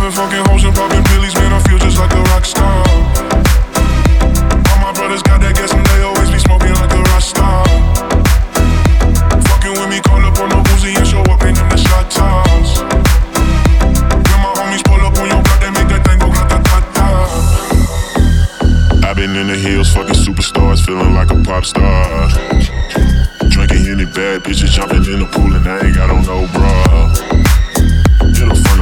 been fucking hoes and popping pillies, man, I feel just like a rock star. All my brothers got that gas and they always be smoking like a rock star. Fucking with me, call up on no Uzi and show up in them the shot tops. When my homies pull up on your block, they make that thing go grata-ta-ta. I've been in the hills, fucking superstars, feeling like a pop star. Drinking any bad bitches, jumping in the pool and I ain't got on no bra. Hit a